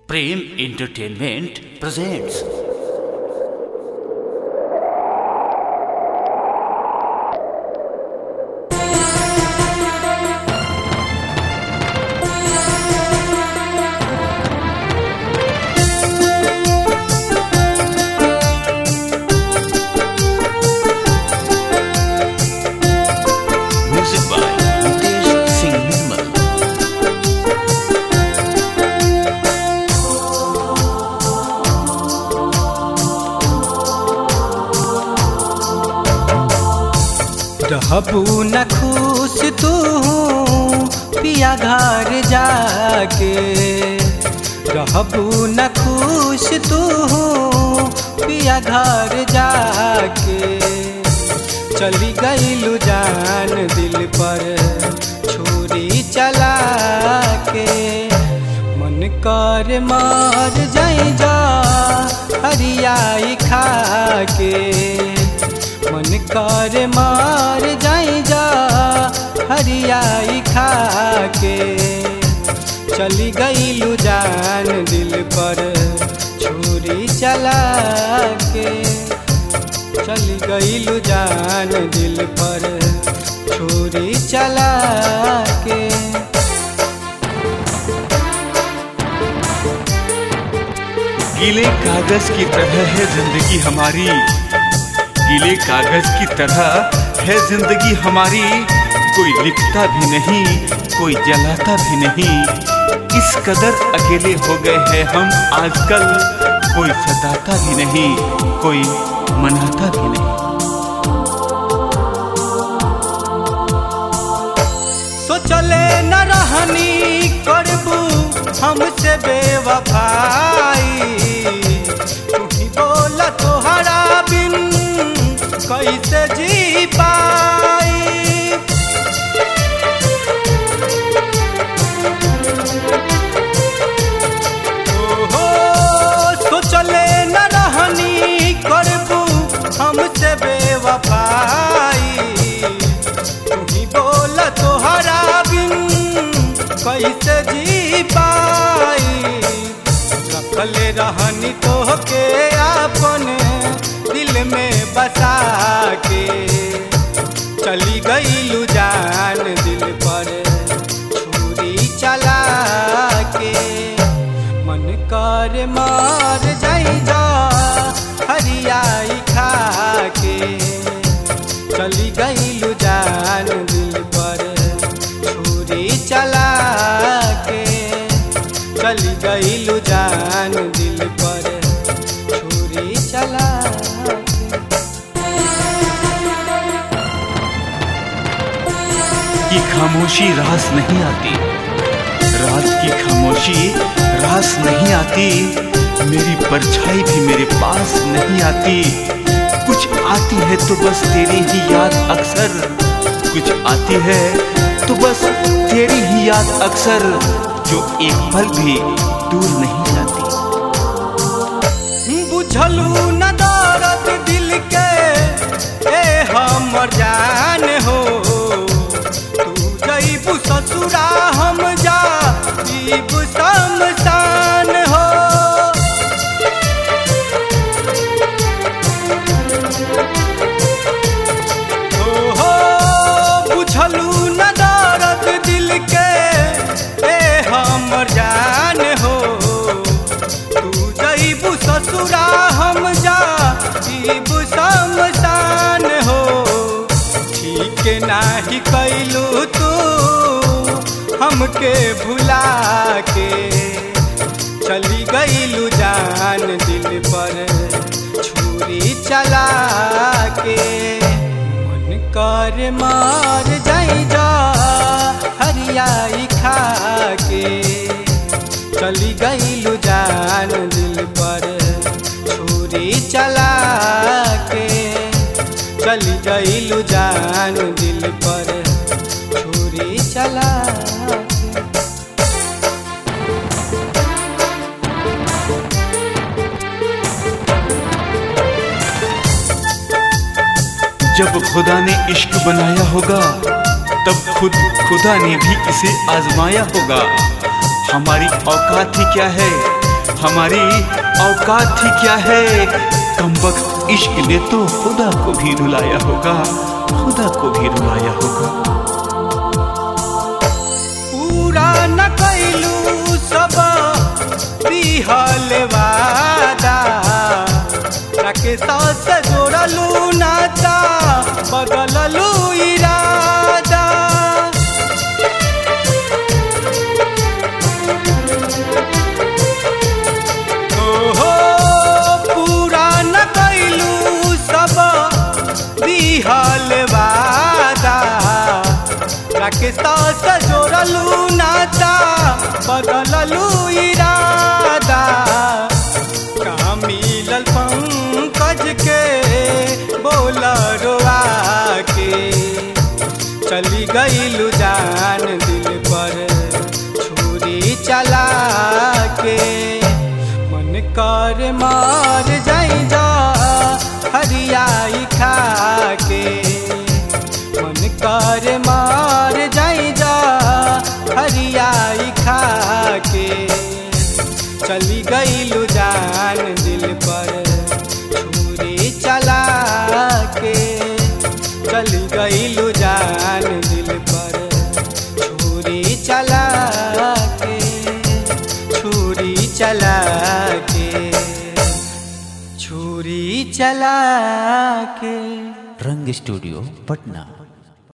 प्रेम entertainment presents. रहबू न खुश तू पिया घर जाके, रहबू न खुश तू पिया घर जाके। चली गईलू जान दिल पर छुरी चला के, मन कर मर जाई जा हरियाई खा के। मन कर मार जाई जा हरियाई खा के। चली गईलू जान दिल पर छुरी चला के, चली गईलू जान दिल पर छुरी चला के। गीले कागज की तरह है जिंदगी हमारी, गीले कागज की तरह है जिंदगी हमारी। कोई लिखता भी नहीं, कोई जलाता भी नहीं, इस कदर अकेले हो गए हैं हम आजकल। कोई सताता भी नहीं, कोई मनाता भी नहीं। सोचले न रहनी करबू हमसे बेवफाई, तू ही बोला तोहरा बिन कैसे जी पाई। ओहो सोचले न रहनी करबू हमसे बेवफाई, तू ही बोला तोहरा बिन कैसे जी पाई। रखले रहनी तोहके अपने दिल में बसा के, चली गईलू जान दिल पर छुरी चला के। मन कर मार जाई जा हरियाई खा के, चली गईलू जान दिल पर छुरी चला के। चली गईलू जान दिल पर छुरी चला की खामोशी रास नहीं आती, रात की खामोशी रास नहीं आती। मेरी परछाई भी मेरे पास नहीं आती। कुछ आती है तो बस तेरी ही याद अक्सर, कुछ आती है तो बस तेरी ही याद अक्सर, जो एक पल भी दूर नहीं जाती। बुझलू न दर्द दिल के ए हमर जान हो, तू जईबू ससुरा हम जाईबू शमशान हो। ओहो बुझलू न दर्द दिल के ए हमर जान हो, तू जईबू ससुरा हम जाईबू शमशान हो। ठीक नाही कैलू तू हमके भुला के, चली गईलू जान दिल पर छुरी चला के। मन कर मार जाई जा हरियाई खा के, चली गईलू जान दिल पर छुरी चला के। चली गईलू जान दिल पर छुरी चला के। जब खुदा ने इश्क बनाया होगा, तब खुद खुदा ने भी इसे आजमाया होगा। हमारी औकात ही क्या है हमारी औकात ही क्या है। कमबख्त इश्क ने तो खुदा को भी रुलाया होगा, खुदा को भी रुलाया होगा। पूरा न कैलू सब दिहल वादा, के साथ जोड़लू नाता बदललू इरादा। ओहो पूरा न कैलू सब दिहल वादा, के साथ जोड़लू नाता बदललू इरादा। कहाँ मिलल पंकज के बोला रोआ के, चली गईलू जान दिल पर छुरी चला के। मन कर मार जाई जा हरियाई खा के, मन कर मार जाई जा हरियाई खा के। चली गईलू जान दिल पर छुरी चला के, चली गईलू जान दिल पर छुरी चला के, छुरी चला के, छुरी चला के। रंग स्टूडियो पटना।